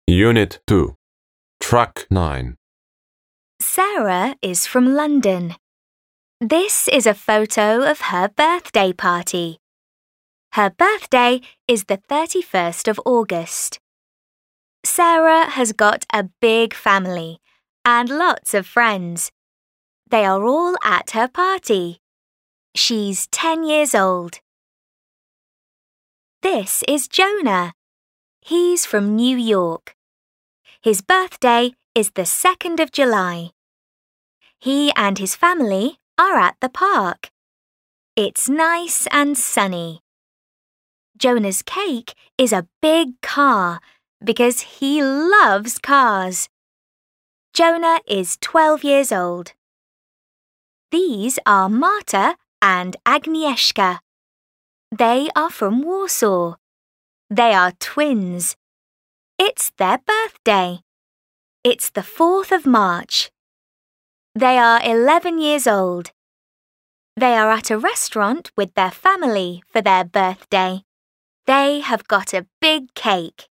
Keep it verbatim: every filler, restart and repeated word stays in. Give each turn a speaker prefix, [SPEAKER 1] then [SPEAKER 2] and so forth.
[SPEAKER 1] Unit two. Track nine.
[SPEAKER 2] Sarah is from London. This is a photo of her birthday party. Her birthday is the thirty-first of August. Sarah has got a big family and lots of friends. They are all at her party. She's ten years old. This is Jonah. He's from New York. His birthday is the second of July. He and his family are at the park. It's nice and sunny. Jonah's cake is a big car because he loves cars. Jonah is twelve years old. These are Marta and Agnieszka. They are from Warsaw. They are twins. It's their birthday. It's the fourth of March. They are eleven years old. They are at a restaurant with their family for their birthday. They have got a big cake.